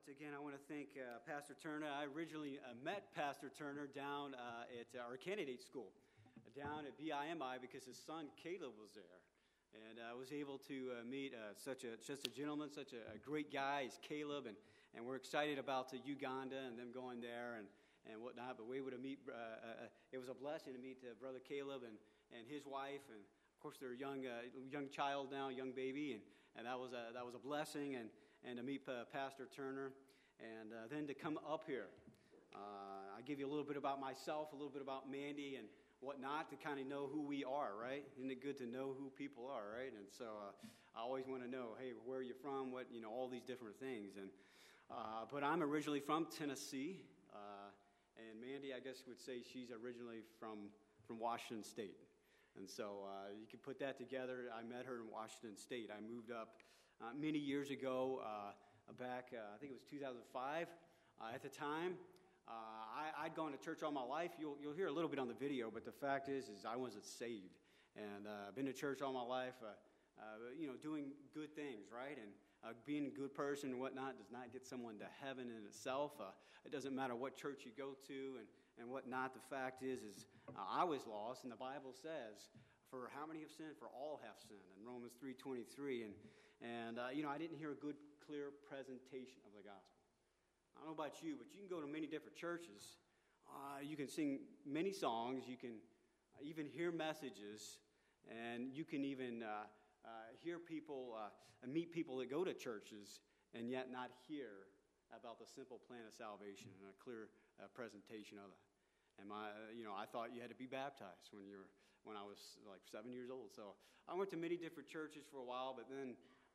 Once again, I want to thank Pastor Turner. I originally met Pastor Turner down at our candidate school, down at BIMI, because his son Caleb was there. And I was able to meet just a gentleman, such a great guy. He's Caleb, and we're excited about Uganda and them going there and whatnot. But we were able to meet, it was a blessing to meet Brother Caleb and his wife, and of course their young child now, young baby, and that was a blessing, and to meet Pastor Turner, and then to come up here. I give you a little bit about myself, a little bit about Mandy and whatnot, to kind of know who we are, right? Isn't it good to know who people are, right? And so I always want to know, hey, where are you from? What, all these different things. And but I'm originally from Tennessee, and Mandy, I guess, would say she's originally from Washington State. And so you can put that together. I met her in Washington State. I moved up many years ago, back, I think it was 2005. At the time, I'd gone to church all my life. You'll hear a little bit on the video, but the fact is I wasn't saved. And I've been to church all my life, doing good things, right? And being a good person and whatnot does not get someone to heaven in itself. It doesn't matter what church you go to and whatnot. The fact is I was lost, and the Bible says, for how many have sinned? For all have sinned, in Romans 3:23. And I didn't hear a good, clear presentation of the gospel. I don't know about you, but you can go to many different churches. You can sing many songs. You can even hear messages, and you can even hear people and meet people that go to churches, and yet not hear about the simple plan of salvation and a clear presentation of it. And I thought you had to be baptized when I was like 7 years old. So I went to many different churches for a while, but then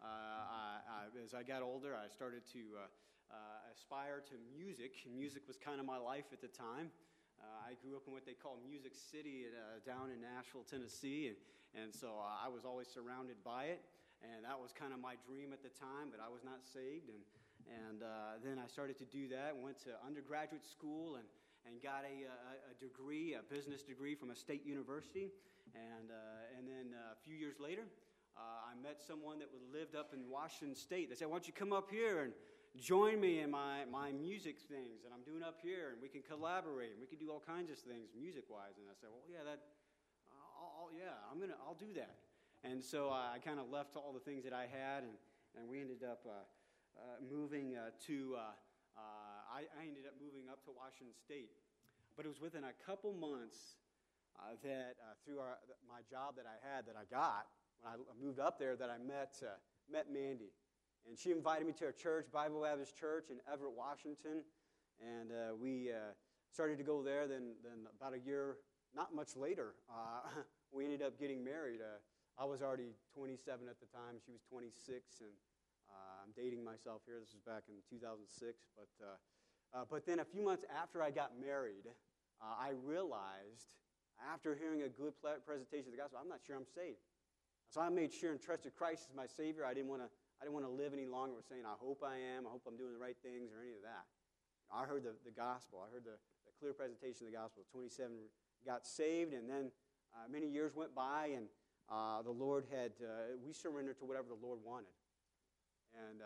as I got older, I started to aspire to music. Music was kind of my life at the time. I grew up in what they call Music City down in Nashville, Tennessee, and so I was always surrounded by it, and that was kind of my dream at the time, but I was not saved, and then I started to do that, went to undergraduate school, and got a degree, a business degree from a state university, and then a few years later, I met someone that lived up in Washington State. They said, why don't you come up here and join me in my music things that I'm doing up here, and we can collaborate, and we can do all kinds of things music-wise. And I said, well, yeah, I'll do that. And so I kind of left all the things that I had, and we ended up moving I ended up moving up to Washington State. But it was within a couple months that through my job that I had, that I got, when I moved up there, that I met Mandy. And she invited me to her church, Bible Baptist Church in Everett, Washington. And we started to go there. Then about a year, not much later, we ended up getting married. I was already 27 at the time. She was 26. And I'm dating myself here. This was back in 2006. But then a few months after I got married, I realized, after hearing a good presentation of the gospel, I'm not sure I'm saved. So I made sure and trusted Christ as my Savior. I didn't want to live any longer with saying, I hope I am, I hope I'm doing the right things, or any of that. I heard the gospel. I heard the clear presentation of the gospel. 27 got saved, and then many years went by, and the Lord we surrendered to whatever the Lord wanted. And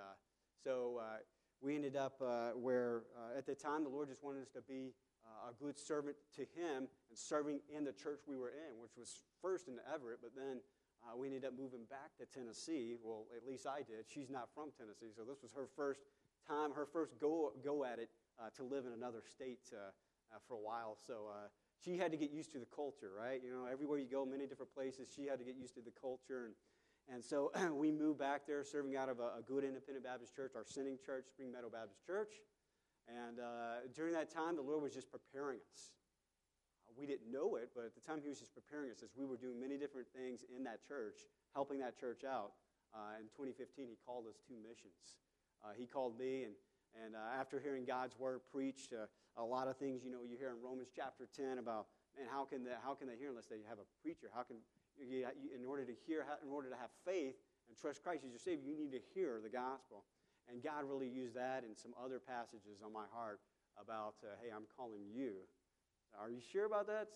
so we ended up where, at the time, the Lord just wanted us to be a good servant to Him and serving in the church we were in, which was first in Everett, but then we ended up moving back to Tennessee. Well, at least I did. She's not from Tennessee, so this was her first time, her first go at it to live in another state for a while. So she had to get used to the culture, right? Everywhere you go, many different places, she had to get used to the culture. And so we moved back there, serving out of a good independent Baptist church, our sending church, Spring Meadow Baptist Church. And during that time, the Lord was just preparing us. We didn't know it, but at the time He was just preparing us as we were doing many different things in that church, helping that church out. In 2015, He called us to missions. He called me, and after hearing God's Word preached, a lot of things, you hear in Romans chapter 10 about, man, how can they hear unless they have a preacher? How can in order to hear, in order to have faith and trust Christ as your Savior, you need to hear the gospel. And God really used that and some other passages on my heart about, hey, I'm calling you. Are you sure about that?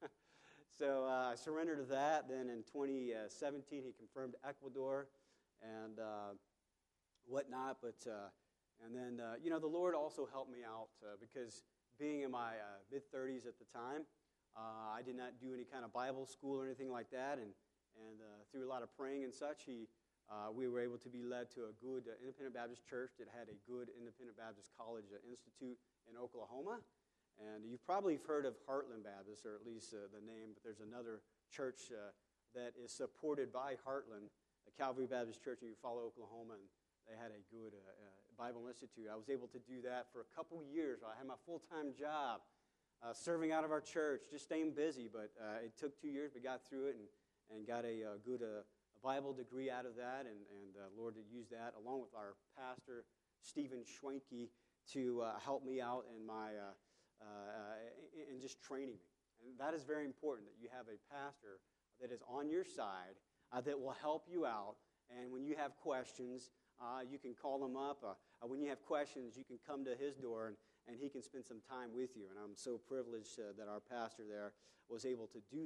So I surrendered to that. Then in 2017, He confirmed Ecuador and whatnot. But And then, the Lord also helped me out because being in my mid-30s at the time, I did not do any kind of Bible school or anything like that. And through a lot of praying and such, we were able to be led to a good independent Baptist church that had a good independent Baptist college institute in Oklahoma. And you've probably heard of Heartland Baptist, or at least the name, but there's another church that is supported by Heartland, a Calvary Baptist Church in Eufaula, Oklahoma, and they had a good Bible institute. I was able to do that for a couple years. I had my full-time job serving out of our church, just staying busy, but it took 2 years. We got through it and got a good Bible degree out of that, and Lord used that along with our pastor, Stephen Schwenke, to help me out in my in just training me. And that is very important, that you have a pastor that is on your side that will help you out. And when you have questions, you can call him up. When you have questions, you can come to his door, and he can spend some time with you. And I'm so privileged that our pastor there was able to do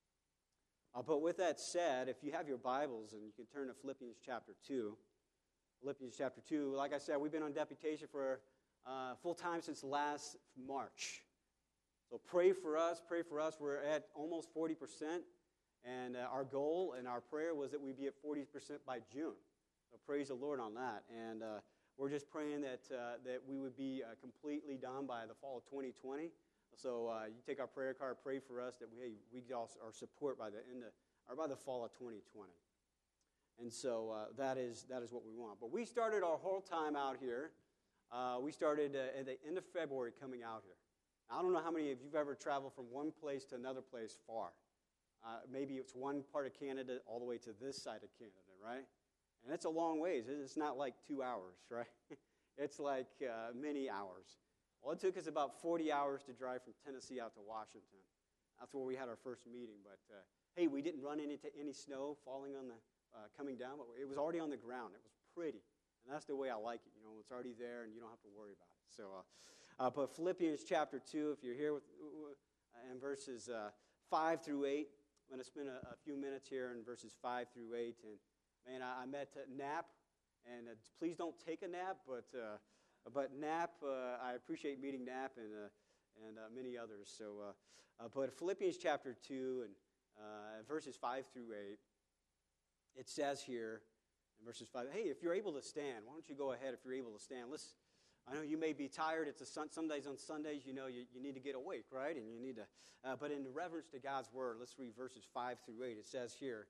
that. But with that said, if you have your Bibles, and you can turn to Philippians chapter 2. Philippians chapter 2, like I said, we've been on deputation for full time since last March. So pray for us. We're at almost 40%, and our goal and our prayer was that we'd be at 40% by June. So praise the Lord on that. And we're just praying that we would be completely done by the fall of 2020. So you take our prayer card, pray for us that we get our support by the end of, or by the fall of 2020. And so that is what we want. But we started our whole time out here. We started at the end of February coming out here. I don't know how many of you have ever traveled from one place to another place far. Maybe it's one part of Canada all the way to this side of Canada, right? And it's a long ways. It's not like 2 hours, right? It's like many hours. Well, it took us about 40 hours to drive from Tennessee out to Washington. That's where we had our first meeting. But, hey, we didn't run into any snow falling on the coming down, but it was already on the ground. It was pretty. And that's the way I like it. It's already there, and you don't have to worry about it. So, but Philippians chapter 2, if you're here in verses 5 through 8, I'm going to spend a few minutes here in verses 5 through 8. And, man, I met Knapp, and please don't take a nap, but Knapp, I appreciate meeting Knapp and many others. So, but Philippians chapter 2 and verses 5 through 8, it says here, in verses 5, hey, if you're able to stand, why don't you go ahead if you're able to stand. I know you may be tired. It's some days on Sundays, you need to get awake, right? And you need to, but in reverence to God's word, let's read verses 5 through 8. It says here,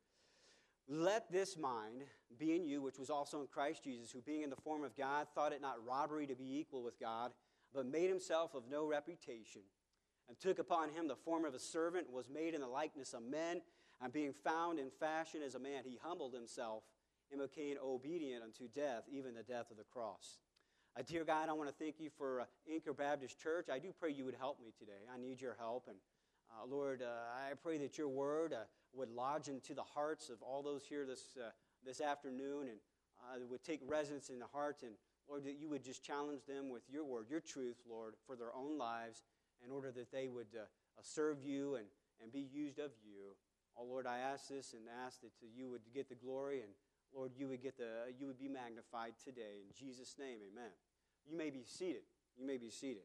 let this mind be in you, which was also in Christ Jesus, who being in the form of God, thought it not robbery to be equal with God, but made himself of no reputation, and took upon him the form of a servant, was made in the likeness of men, and being found in fashion as a man, he humbled himself, and became obedient unto death, even the death of the cross. Dear God, I want to thank you for Anchor Baptist Church. I do pray you would help me today. I need your help. And Lord, I pray that your word would lodge into the hearts of all those here this afternoon, and would take residence in the heart. And Lord, that you would just challenge them with your word, your truth, Lord, for their own lives, in order that they would serve you and be used of you. Oh, Lord, I ask this and ask that you would get the glory, and Lord, you would be magnified today. In Jesus' name, amen. You may be seated. You may be seated.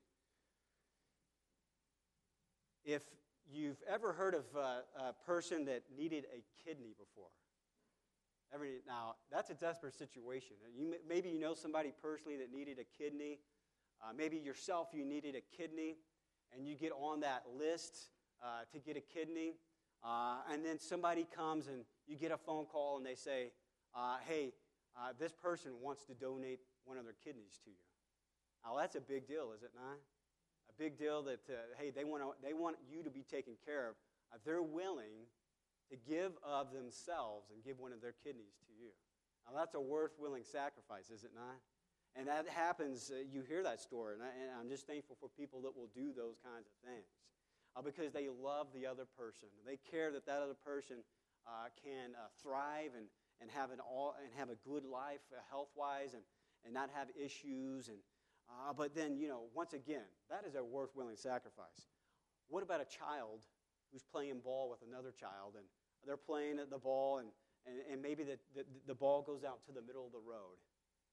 If you've ever heard of a person that needed a kidney before, now that's a desperate situation. Maybe you know somebody personally that needed a kidney. Maybe yourself, you needed a kidney, and you get on that list to get a kidney. And then somebody comes and you get a phone call and they say, hey, this person wants to donate one of their kidneys to you. Now, that's a big deal, is it not? A big deal that, hey, they want you to be taken care of. They're willing to give of themselves and give one of their kidneys to you. Now, that's a worth-willing sacrifice, is it not? And that happens, you hear that story, and I'm just thankful for people that will do those kinds of things because they love the other person. They care that other person can thrive and have a good life health-wise and not have issues. But then, once again, that is a worth-willing sacrifice. What about a child who's playing ball with another child, and they're playing at the ball, and maybe the ball goes out to the middle of the road,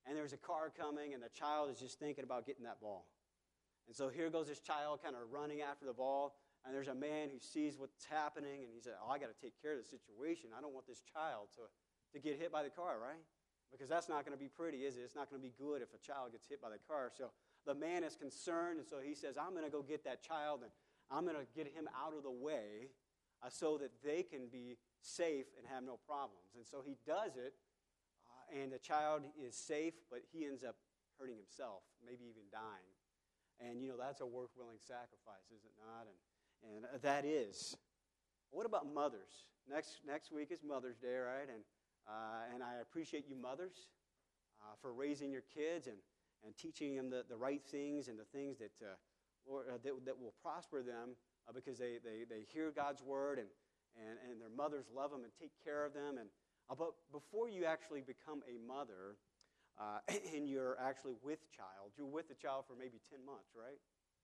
and there's a car coming, and the child is just thinking about getting that ball. And so here goes this child kind of running after the ball, and there's a man who sees what's happening, and he said, I got to take care of the situation. I don't want this child to get hit by the car, right? Because that's not going to be pretty, is it? It's not going to be good if a child gets hit by the car. So the man is concerned, and so he says, I'm going to go get that child, and I'm going to get him out of the way so that they can be safe and have no problems. And so he does it, and the child is safe, but he ends up hurting himself, maybe even dying. And, that's a worth-willing sacrifice, is it not? And that is. What about mothers? Next week is Mother's Day, right? And I appreciate you mothers for raising your kids and teaching them the right things and the things that will prosper them because they hear God's word and their mothers love them and take care of them. But before you actually become a mother, and you're actually with child, you're with the child for maybe 10 months, right?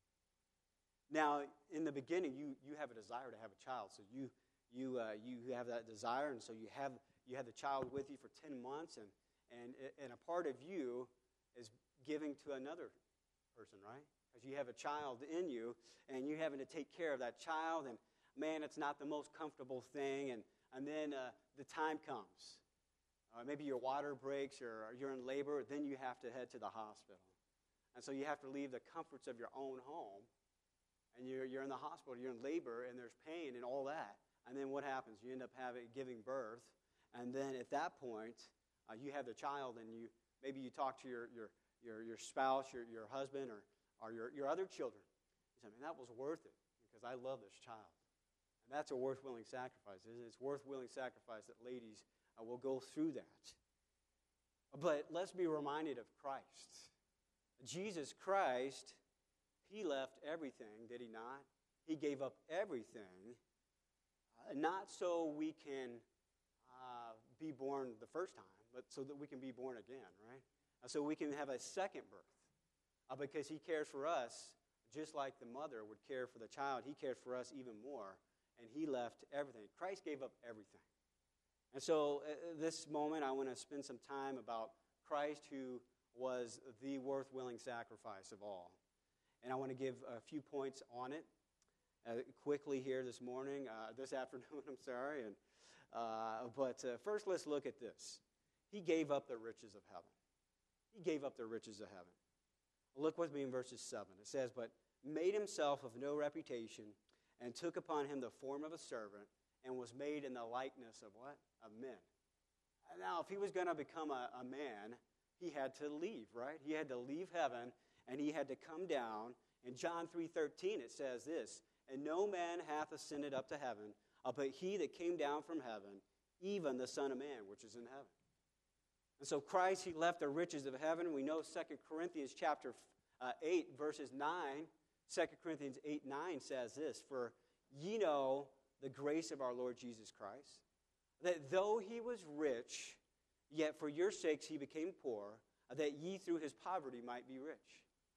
Now, in the beginning, you have a desire to have a child, so you have that desire, and so you have the child with you for 10 months, and a part of you is giving to another person, right? Because you have a child in you, and you're having to take care of that child, and man, it's not the most comfortable thing, and then the time comes. Maybe your water breaks or you're in labor, then you have to head to the hospital. And so you have to leave the comforts of your own home, and you're in the hospital, you're in labor, and there's pain and all that. And then what happens? You end up giving birth, and then at that point, you have the child, and maybe you talk to your spouse, your husband, or your other children. You say, man, that was worth it because I love this child. And that's a worth-willing sacrifice, isn't it? It's worth-willing sacrifice that ladies will go through that. But let's be reminded of Christ. Jesus Christ, he left everything, did he not? He gave up everything, not so we can be born the first time, but so that we can be born again, right? So we can have a second birth, because he cares for us just like the mother would care for the child. He cares for us even more, and he left everything. Christ gave up everything. And so this moment, I want to spend some time about Christ, who was the worth-willing sacrifice of all. And I want to give a few points on it quickly here this afternoon, I'm sorry. But first, let's look at this. He gave up the riches of heaven. He gave up the riches of heaven. Look with me in verses 7. It says, but made himself of no reputation and took upon him the form of a servant and was made in the likeness of what? Of men. Now, if he was going to become a man, he had to leave, right? He had to leave heaven, and he had to come down. In John 3:13, it says this, and no man hath ascended up to heaven, but he that came down from heaven, even the Son of Man, which is in heaven. And so Christ, he left the riches of heaven. We know 2 Corinthians chapter 8, verses 9, 2 Corinthians 8:9 says this, for ye know the grace of our Lord Jesus Christ, that though he was rich, yet for your sakes he became poor, that ye through his poverty might be rich.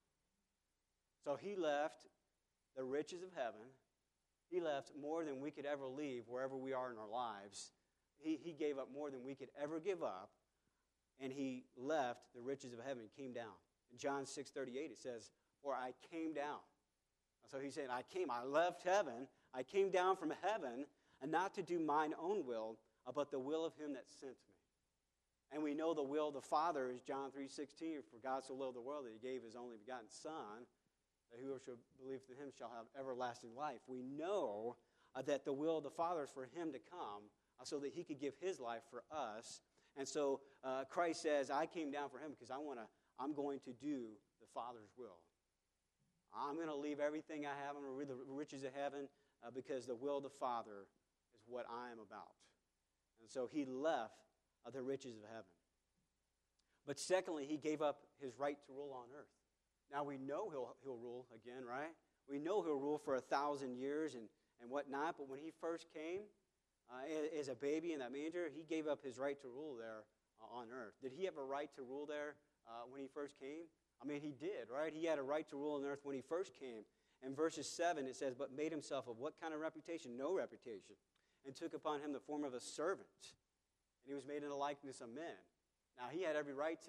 So he left the riches of heaven. He left more than we could ever leave wherever we are in our lives. He gave up more than we could ever give up, and he left the riches of heaven and came down. In John 6:38 it says, for I came down. So he's saying, I left heaven, I came down from heaven, and not to do mine own will, but the will of him that sent me. And we know the will of the Father is John 3:16, for God so loved the world that he gave his only begotten Son, that whoever shall believe in him shall have everlasting life. We know that the will of the Father is for him to come so that he could give his life for us. And so Christ says, I came down for him because I'm going to do the Father's will. I'm going to leave everything I have. I'm going to read the riches of heaven because the will of the Father is what I am about. And so he left the riches of heaven. But secondly, he gave up his right to rule on earth. Now we know he'll rule again, right? We know he'll rule for 1,000 years and whatnot. But when he first came as a baby in that manger, he gave up his right to rule there on earth. Did he have a right to rule there when he first came? I mean, he did, right? He had a right to rule on earth when he first came. In verses 7, it says, but made himself of what kind of reputation? No reputation. And took upon him the form of a servant. And he was made in the likeness of men. Now, he had every right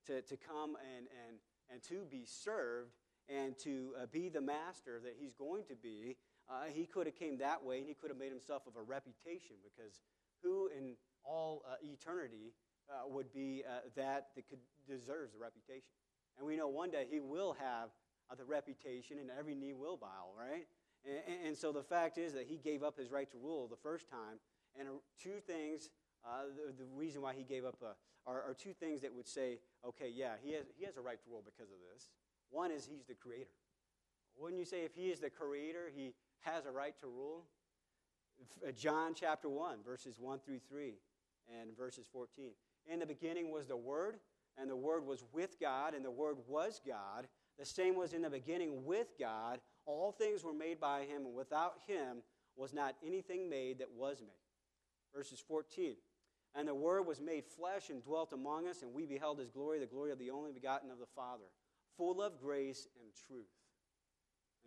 to come and to be served and to be the master that he's going to be, he could have came that way, and he could have made himself of a reputation, because who in all eternity would be that deserves the reputation? And we know one day he will have the reputation, and every knee will bow, right? And so the fact is that he gave up his right to rule the first time, and two things, the reason why he gave up are two things that would say, okay, yeah, he has a right to rule because of this. One is he's the creator. Wouldn't you say if he is the creator, he has a right to rule? John chapter 1, verses 1 through 3, and verses 14. In the beginning was the Word, and the Word was with God, and the Word was God. The same was in the beginning with God. All things were made by him, and without him was not anything made that was made. Verses 14. And the Word was made flesh and dwelt among us, and we beheld his glory, the glory of the only begotten of the Father, full of grace and truth. And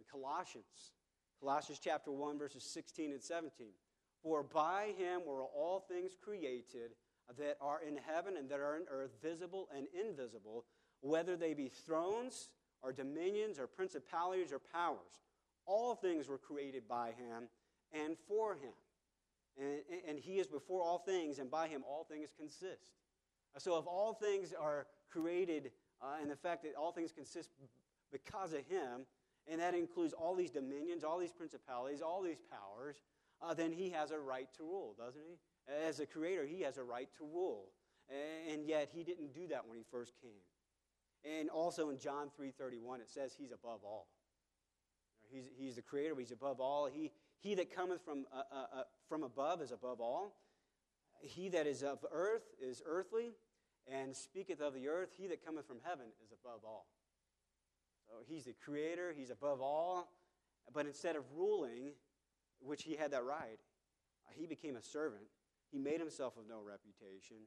Colossians chapter 1, verses 16 and 17. For by him were all things created that are in heaven and that are in earth, visible and invisible, whether they be thrones or dominions or principalities or powers. All things were created by him and for him. And he is before all things, and by him all things consist. So if all things are created, and the fact that all things consist because of him, and that includes all these dominions, all these principalities, all these powers, then he has a right to rule, doesn't he? As a creator, he has a right to rule. And yet he didn't do that when he first came. And also in John 3:31, it says he's above all. He's the creator, he's above all. He that cometh from above is above all. He that is of earth is earthly, and speaketh of the earth. He that cometh from heaven is above all. So he's the creator, he's above all. But instead of ruling, which he had that right, he became a servant. He made himself of no reputation.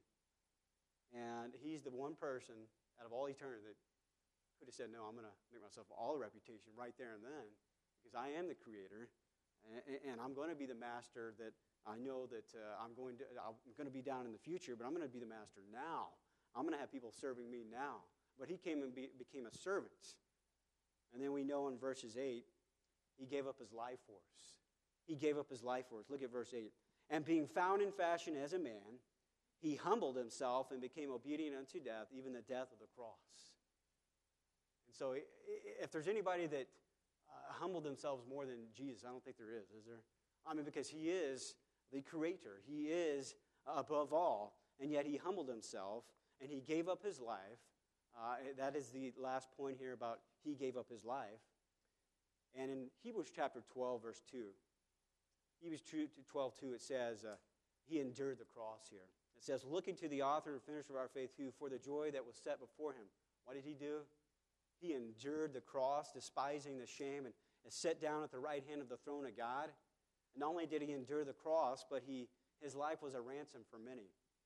And he's the one person out of all eternity that could have said, no, I'm going to make myself all a reputation right there and then, because I am the creator, and I'm going to be the master that I know that I'm going to be down in the future, but I'm going to be the master now. I'm going to have people serving me now. But he came and became a servant. And then we know in verses 8, he gave up his life for us. He gave up his life for us. Look at verse 8. And being found in fashion as a man, he humbled himself and became obedient unto death, even the death of the cross. And so if there's anybody that humbled themselves more than Jesus, I don't think there is there? I mean, because he is the creator. He is above all, and yet he humbled himself, and he gave up his life. That is the last point here about he gave up his life. And in Hebrews chapter 12, verse 2, Hebrews 12:2, it says, he endured the cross here. It says, looking to the author and finisher of our faith, who for the joy that was set before him, what did he do? He endured the cross, despising the shame, and sat down at the right hand of the throne of God. And not only did he endure the cross, but his life was a ransom for many.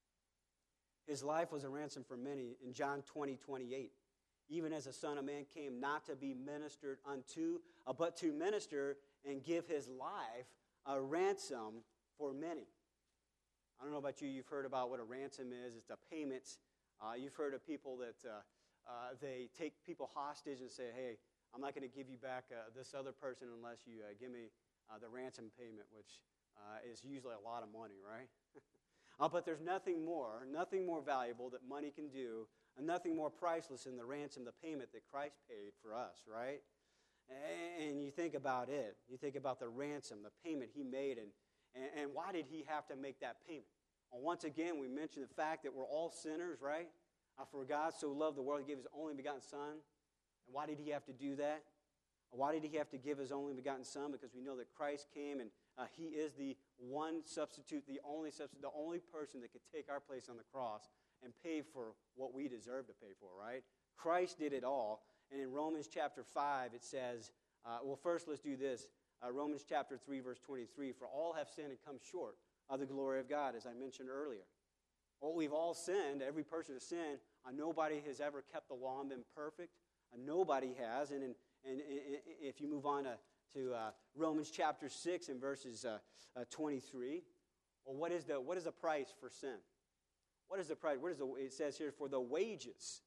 His life was a ransom for many. In John 20:28, even as the Son of Man came not to be ministered unto, but to minister and give his life a ransom for many. I don't know about you, you've heard about what a ransom is. It's a payment. You've heard of people that they take people hostage and say, hey, I'm not going to give you back this other person unless you give me the ransom payment, which is usually a lot of money, right? But there's nothing more valuable that money can do, and nothing more priceless than the ransom, the payment that Christ paid for us, right? And you think about it. You think about the ransom, the payment he made, and why did he have to make that payment? Well, once again, we mentioned the fact that we're all sinners, right? For God so loved the world, he gave his only begotten Son. And why did he have to do that? Why did he have to give his only begotten Son? Because we know that Christ came, and he is the one substitute, the only person that could take our place on the cross and pay for what we deserve to pay for, right? Christ did it all. And in Romans chapter 5, it says, well, first let's do this. Romans chapter 3, verse 23, for all have sinned and come short of the glory of God, as I mentioned earlier. Well, we've all sinned. Every person has sinned. Nobody has ever kept the law and been perfect. Nobody has. And if you move on to Romans chapter 6 and verses 23, well, what is the price for sin? What is the price? It says here, for the wages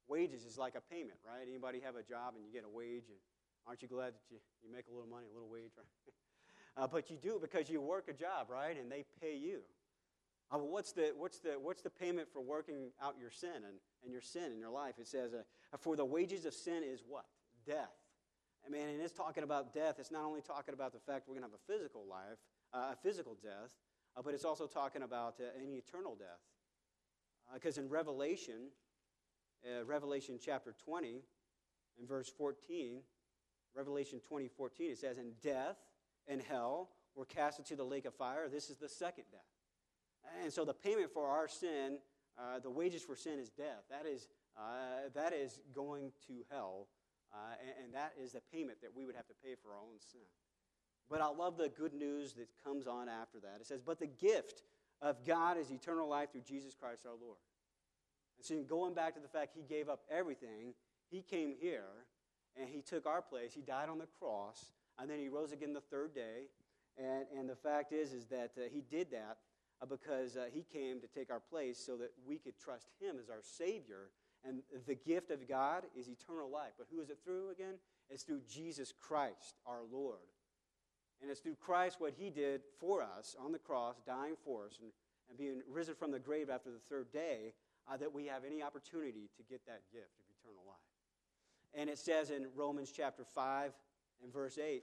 wages is like a payment, right? Anybody have a job and you get a wage, and aren't you glad that you make a little money, a little wage, right? But you do because you work a job, right? And they pay you. What's the payment for working out your sin and your sin in your life? It says, for the wages of sin is what? Death. And it's talking about death. It's not only talking about the fact we're going to have a physical life, a physical death, but it's also talking about an eternal death. Because in Revelation chapter 20, in verse 14, Revelation 20:14, it says, "And death and hell were cast into the lake of fire." This is the second death. And so the payment for our sin, the wages for sin is death. That is going to hell, and that is the payment that we would have to pay for our own sin. But I love the good news that comes on after that. It says, "But the gift of God is eternal life through Jesus Christ our Lord." And so going back to the fact he gave up everything, he came here, and he took our place. He died on the cross, and then he rose again the third day. And the fact is that he did that because he came to take our place so that we could trust him as our Savior. And the gift of God is eternal life. But who is it through again? It's through Jesus Christ, our Lord. And it's through Christ, what he did for us on the cross, dying for us, and being risen from the grave after the third day, that we have any opportunity to get that gift of eternal life. And it says in Romans chapter 5 and verse 8,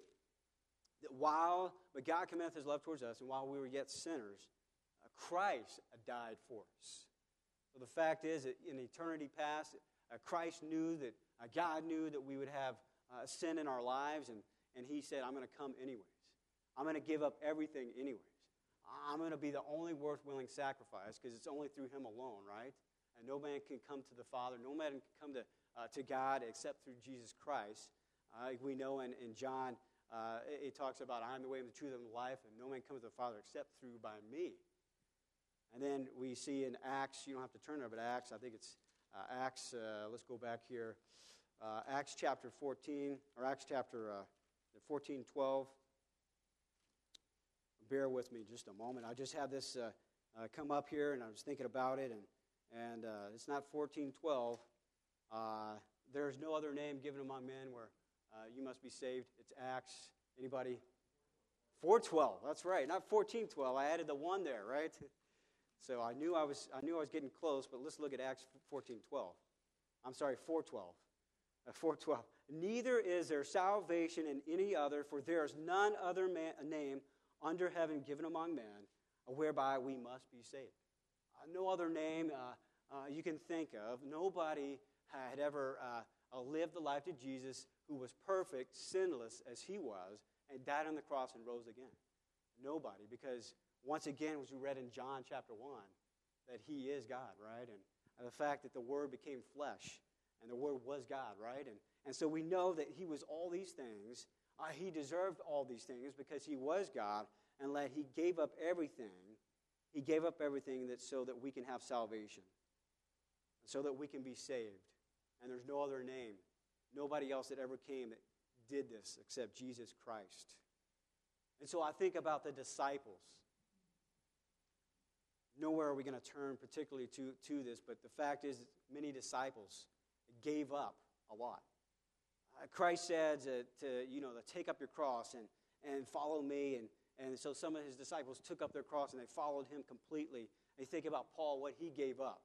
that but God commendeth his love towards us, and while we were yet sinners, Christ died for us. So the fact is that in eternity past, Christ knew that, God knew that we would have sin in our lives, and he said, "I'm going to come anyways. I'm going to give up everything anyways. I'm going to be the only worth-willing sacrifice because it's only through him alone, right? And no man can come to the Father, no man can come to God except through Jesus Christ. We know in John, it talks about, "I am the way and the truth and the life, and no man comes to the Father except through by me." And then we see in Acts, you don't have to turn there, but Acts, I think it's Acts, let's go back here. Acts chapter 14, or Acts chapter 14:12. Bear with me just a moment. I just had this come up here, and I was thinking about it, and it's not 14:12. There's no other name given among men where you must be saved. It's Acts. Anybody? 4:12. That's right. Not 14:12. I added the 1 there, right? So I knew I was getting close, but let's look at Acts 14:12. I'm sorry, 4:12. 4:12. "Neither is there salvation in any other, for there is none other name under heaven given among men whereby we must be saved." No other name you can think of. Nobody had ever lived the life of Jesus who was perfect, sinless as he was, and died on the cross and rose again. Nobody, because once again, as we read in John chapter 1, that he is God, right? And the fact that the Word became flesh, and the Word was God, right? And so we know that he was all these things. He deserved all these things because he was God, and that he gave up everything. He gave up everything so that we can have salvation, so that we can be saved. And there's no other name, nobody else that ever came that did this except Jesus Christ. And so I think about the disciples. Nowhere are we going to turn particularly to this, but the fact is many disciples gave up a lot. Christ said to take up your cross and follow me, and so some of his disciples took up their cross and they followed him completely. And you think about Paul, what he gave up.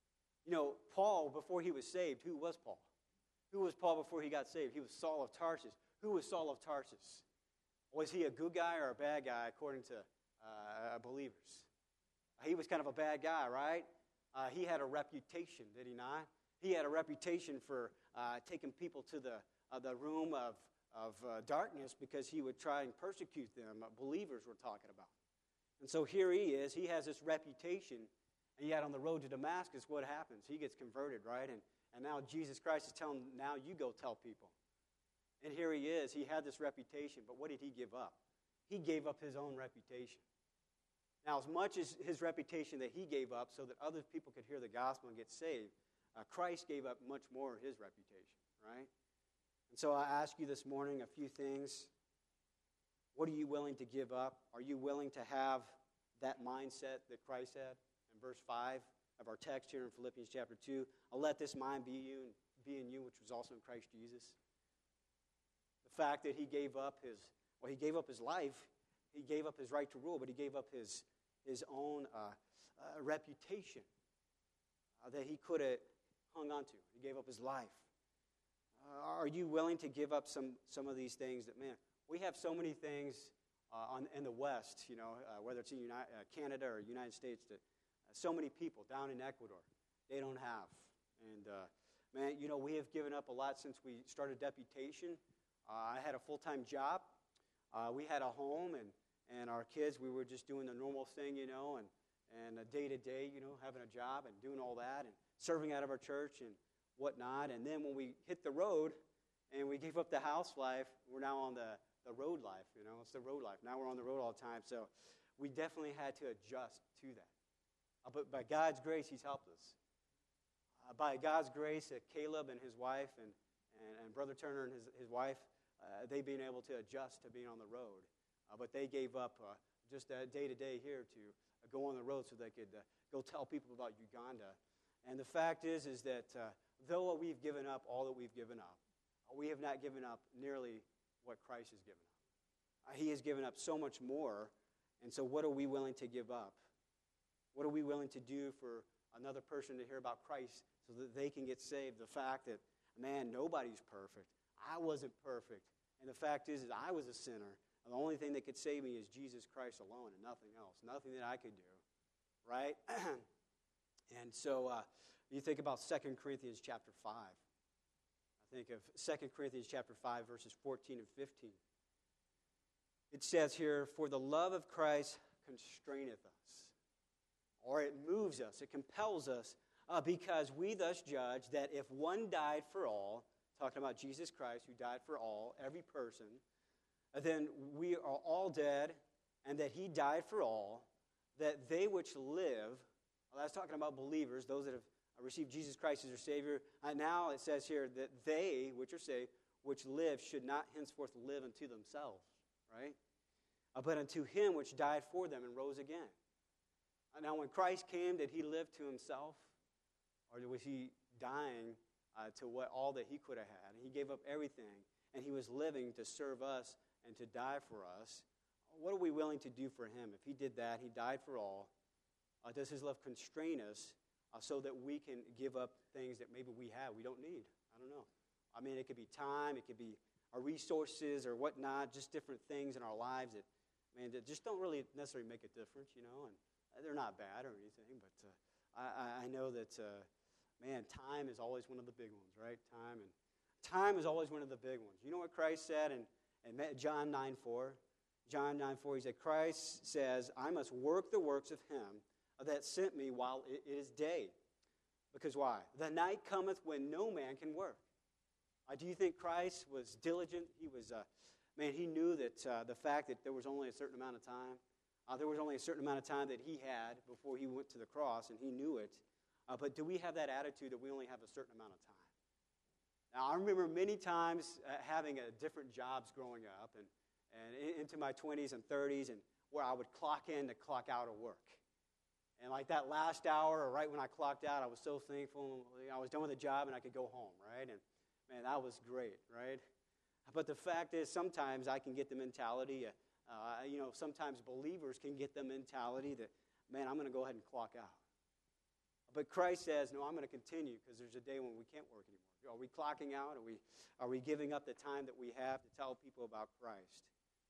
Paul, before he was saved, who was Paul? Who was Paul before he got saved? He was Saul of Tarsus. Who was Saul of Tarsus? Was he a good guy or a bad guy according to believers? He was kind of a bad guy, right? He had a reputation, did he not? He had a reputation for taking people to the room of darkness because he would try and persecute them. Believers we're talking about. And so here he is. He has this reputation. And yet on the road to Damascus, what happens? He gets converted, right? And now Jesus Christ is telling him, now you go tell people. And here he is. He had this reputation, but what did he give up? He gave up his own reputation. Now, as much as his reputation that he gave up so that other people could hear the gospel and get saved, Christ gave up much more of his reputation, right? And so I ask you this morning a few things. What are you willing to give up? Are you willing to have that mindset that Christ had in verse 5? of our text here in Philippians chapter 2. Let this mind be in you, which was also in Christ Jesus. The fact that he gave up his life, he gave up his right to rule, but he gave up his own reputation that he could have hung on to. He gave up his life. Are you willing to give up some of these things that, man, we have so many things in the West, whether it's in Canada or United States, that so many people down in Ecuador, they don't have. And, man, we have given up a lot since we started Deputation. I had a full-time job. We had a home, and our kids, we were just doing the normal thing, and day-to-day, having a job and doing all that and serving out of our church and whatnot. And then when we hit the road and we gave up the house life, we're now on the road life, It's the road life. Now we're on the road all the time. So we definitely had to adjust to that. But by God's grace, he's helped us. By God's grace, Caleb and his wife and Brother Turner and his wife, they've been able to adjust to being on the road. But they gave up just day-to-day here to go on the road so they could go tell people about Uganda. And the fact is that though we've given up all that we've given up, we have not given up nearly what Christ has given up. He has given up so much more, and so what are we willing to give up? What are we willing to do for another person to hear about Christ so that they can get saved? The fact that, man, nobody's perfect. I wasn't perfect. And the fact is I was a sinner. And the only thing that could save me is Jesus Christ alone and nothing else. Nothing that I could do. Right? And so you think about 2 Corinthians chapter 5. I think of 2 Corinthians chapter 5, verses 14 and 15. It says here, "For the love of Christ constraineth us," or it moves us, it compels us, because we thus judge that if one died for all, talking about Jesus Christ who died for all, every person, then we are all dead, and that he died for all, that they which live, well, that's talking about believers, those that have received Jesus Christ as their Savior. Now it says here that they, which are saved, which live, should not henceforth live unto themselves, right? But unto him which died for them and rose again. Now when Christ came, did he live to himself? Or was he dying to all that he could have had? He gave up everything, and he was living to serve us and to die for us. What are we willing to do for him? If he did that, he died for all. Does his love constrain us so that we can give up things that maybe we don't need? I don't know. I mean, it could be time, it could be our resources or whatnot, just different things in our lives that just don't really necessarily make a difference, and they're not bad or anything, but I know that, time is always one of the big ones, right? Time is always one of the big ones. You know what Christ said in John 9:4? John 9:4, he said, Christ says, "I must work the works of him that sent me while it is day." Because why? The night cometh when no man can work. Do you think Christ was diligent? He was, he knew that the fact that there was only a certain amount of time, there was only a certain amount of time that he had before he went to the cross, and he knew it. But do we have that attitude that we only have a certain amount of time? Now, I remember many times having different jobs growing up, and into my 20s and 30s, and where I would clock in to clock out of work. And like that last hour, or right when I clocked out, I was so thankful. I was done with the job, and I could go home, right? And, man, that was great, right? But the fact is, sometimes I can get the mentality, sometimes believers can get the mentality that, I'm going to go ahead and clock out. But Christ says, no, I'm going to continue because there's a day when we can't work anymore. Are we clocking out? Are we giving up the time that we have to tell people about Christ?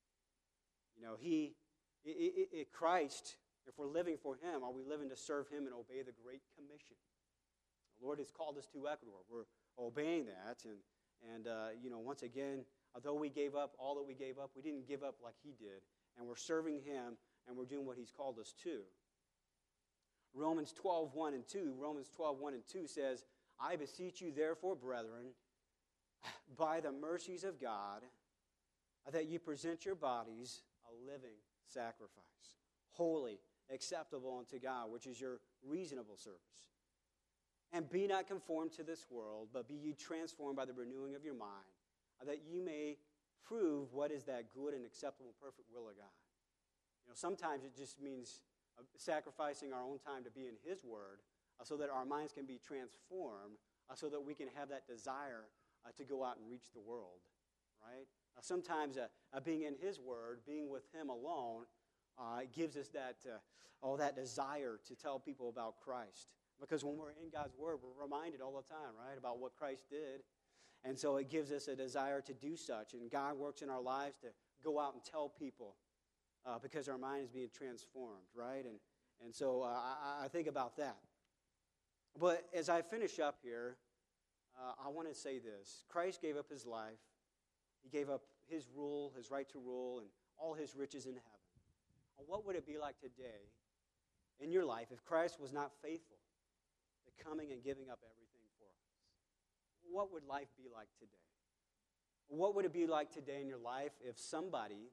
Christ, if we're living for him, are we living to serve him and obey the Great Commission? The Lord has called us to Ecuador. We're obeying that. And once again, although we gave up all that we gave up, we didn't give up like he did. And we're serving him, and we're doing what he's called us to. Romans 12:1 and 2 says, "I beseech you therefore, brethren, by the mercies of God, that you present your bodies a living sacrifice, holy, acceptable unto God, which is your reasonable service. And be not conformed to this world, but be ye transformed by the renewing of your mind, that you may prove what is that good and acceptable and perfect will of God." Sometimes it just means sacrificing our own time to be in his word, so that our minds can be transformed, so that we can have that desire to go out and reach the world, right? Sometimes being in His Word, being with Him alone, gives us that desire to tell people about Christ. Because when we're in God's Word, we're reminded all the time, right, about what Christ did. And so it gives us a desire to do such. And God works in our lives to go out and tell people because our mind is being transformed, right? And so I think about that. But as I finish up here, I want to say this. Christ gave up His life. He gave up His rule, His right to rule, and all His riches in heaven. What would it be like today in your life if Christ was not faithful to coming and giving up everything for us? What would life be like today? What would it be like today in your life if somebody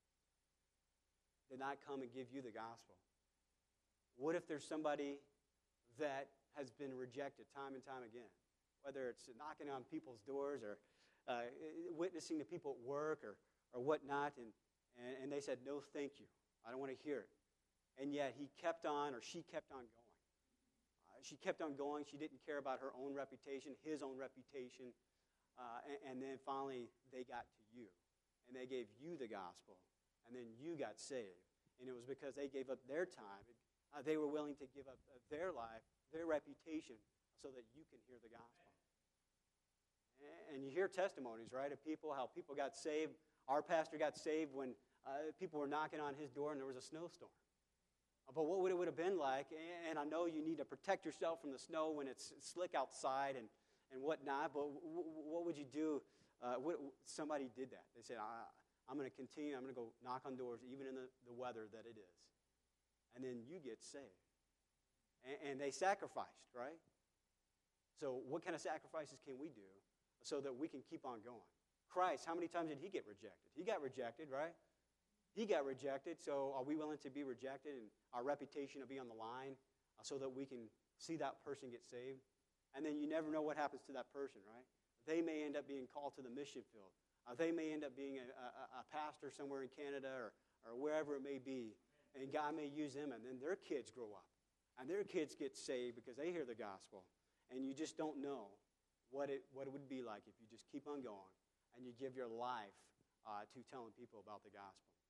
did not come and give you the gospel? What if there's somebody that has been rejected time and time again? Whether it's knocking on people's doors or witnessing to people at work or whatnot, and they said, no, thank you. I don't want to hear it. And yet he kept on, or she kept on going. She kept on going. She didn't care about her own reputation, his own reputation. And then finally they got to you. And they gave you the gospel. And then you got saved. And it was because they gave up their time. They were willing to give up their life, their reputation, so that you can hear the gospel. And you hear testimonies, right, of people, how people got saved. Our pastor got saved when people were knocking on his door and there was a snowstorm. But what would it have been like, and I know you need to protect yourself from the snow when it's slick outside and whatnot, but what would you do? Somebody did that. They said, I'm going to continue, I'm going to go knock on doors even in the weather that it is. And then you get saved. And they sacrificed, right? So what kind of sacrifices can we do so that we can keep on going? Christ, how many times did He get rejected? He got rejected, right? He got rejected, so are we willing to be rejected and our reputation to be on the line so that we can see that person get saved? And then you never know what happens to that person, right? They may end up being called to the mission field. They may end up being a pastor somewhere in Canada or wherever it may be, and God may use them, and then their kids grow up, and their kids get saved because they hear the gospel, and you just don't know what it would be like if you just keep on going and you give your life to telling people about the gospel.